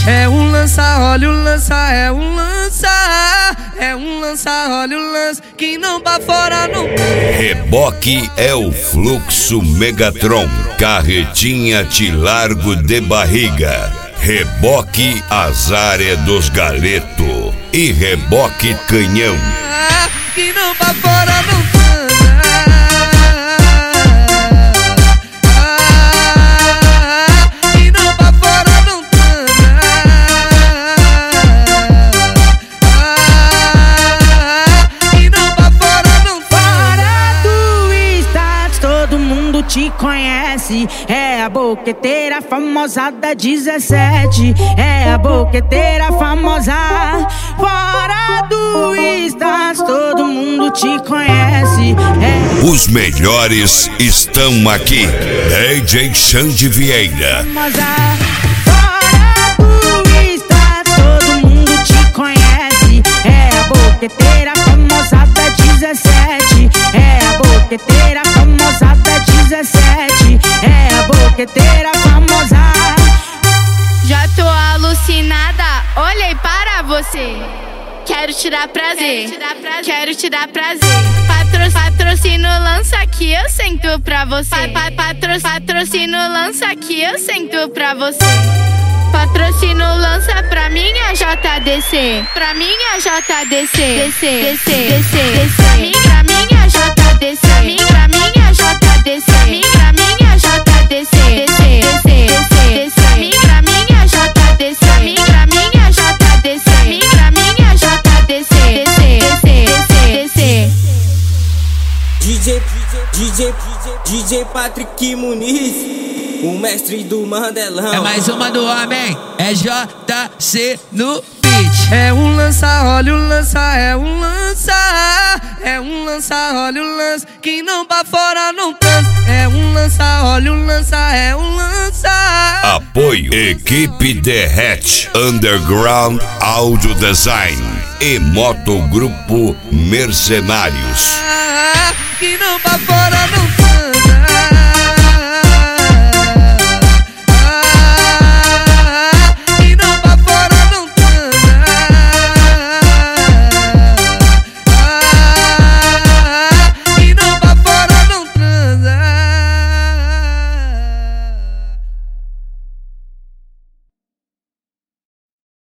É um lança, olha o lança, é um lança. É um lança, olha o lança, que não pra fora não. Reboque é o fluxo Megatron, carretinha te largo de barriga. Reboque azar é dos galeto e reboque canhão. Que não pra fora não. Te conhece, é a boqueteira famosa da 17. É a boqueteira famosa. Fora do status, todo mundo te conhece. Os melhores estão aqui. DJ Xande Vieira. Fora do status, todo mundo te conhece. É a boqueteira famosa da 17. É a boqueteira famosa da 17. É a boqueteira famosa. Já tô alucinada, olhei para você. Quero te dar prazer, quero te dar prazer. Patrocínio lança que eu sento pra você. Patrocínio lança que eu sento pra você. Patrocínio lança pra minha JDC. Pra minha JDC. Descer. Pra minha JDC. Pra minha JDC. Pra minha JDC. Descer. Pra minha JDC. Pra minha JDC. Pra minha JDC. Descer. DJ Patrick Muniz, o mestre do Mandelão. É mais uma do homem, é JC no beat. É um lança, olha o lança, é um lança. É um lança, olha o lança, que não pra fora não cansa. É um lança, olha o lança, é um lança. Apoio Equipe Derrete Underground Audio Design e Motogrupo Mercenários. Que não pra fora não.